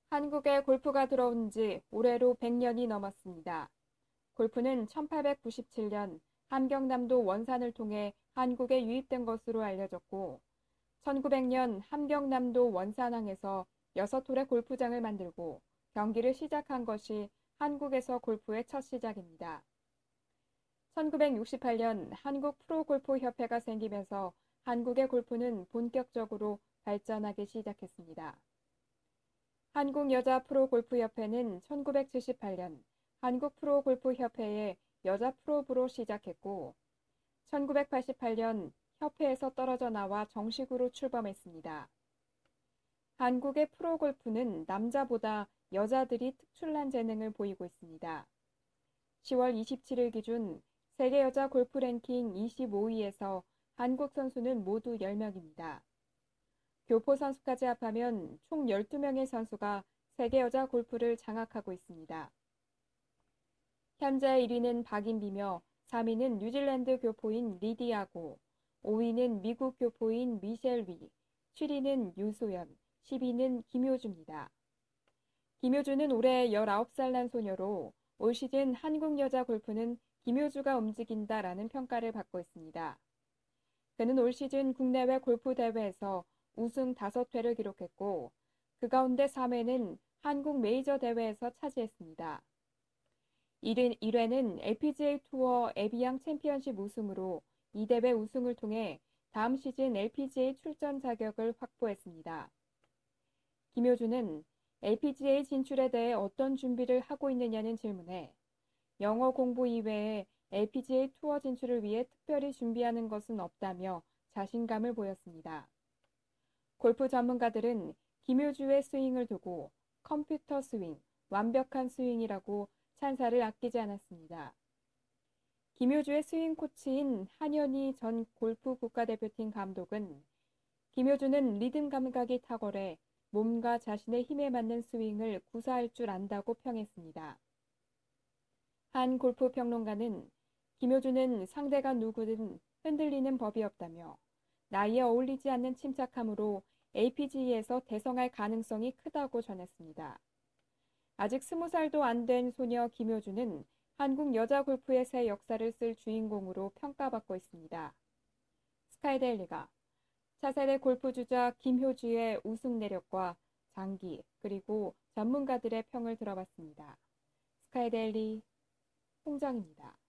한국에 골프가 들어온 지 올해로 100년이 넘었습니다. 골프는 1897년 함경남도 원산을 통해 한국에 유입된 것으로 알려졌고, 1900년 함경남도 원산항에서 6홀의 골프장을 만들고 경기를 시작한 것이 한국에서 골프의 첫 시작입니다. 1968년 한국 프로골프협회가 생기면서 한국의 골프는 본격적으로 발전하기 시작했습니다. 한국여자프로골프협회는 1978년 한국프로골프협회의 여자 프로부로 시작했고 1988년 협회에서 떨어져 나와 정식으로 출범했습니다. 한국의 프로골프는 남자보다 여자들이 특출난 재능을 보이고 있습니다. 10월 27일 기준 세계 여자 골프 랭킹 25위에서 한국 선수는 모두 10명입니다. 교포 선수까지 합하면 총 12명의 선수가 세계 여자 골프를 장악하고 있습니다. 현재 1위는 박인비며 3위는 뉴질랜드 교포인 리디아고, 5위는 미국 교포인 미셸 위, 7위는 유소연, 10위는 김효주입니다. 김효주는 올해 19살 난 소녀로 올 시즌 한국 여자 골프는 김효주가 움직인다라는 평가를 받고 있습니다. 그는 올 시즌 국내외 골프 대회에서 우승 5회를 기록했고 그 가운데 3회는 한국 메이저 대회에서 차지했습니다. 1회는 LPGA 투어 에비앙 챔피언십 우승으로 이 대회 우승을 통해 다음 시즌 LPGA 출전 자격을 확보했습니다. 김효주는 LPGA 진출에 대해 어떤 준비를 하고 있느냐는 질문에 영어 공부 이외에 LPGA 투어 진출을 위해 특별히 준비하는 것은 없다며 자신감을 보였습니다. 골프 전문가들은 김효주의 스윙을 두고 컴퓨터 스윙, 완벽한 스윙이라고 찬사를 아끼지 않았습니다. 김효주의 스윙 코치인 한현희 전 골프 국가대표팀 감독은 김효주는 리듬 감각이 탁월해 몸과 자신의 힘에 맞는 스윙을 구사할 줄 안다고 평했습니다. 한 골프 평론가는 김효주는 상대가 누구든 흔들리는 법이 없다며 나이에 어울리지 않는 침착함으로 LPGA에서 대성할 가능성이 크다고 전했습니다. 아직 20살도 안 된 소녀 김효주는 한국 여자 골프의 새 역사를 쓸 주인공으로 평가받고 있습니다. 스카이데일리가 차세대 골프 주자 김효주의 우승 내력과 장기 그리고 전문가들의 평을 들어봤습니다. 스카이데일리 홍정입니다.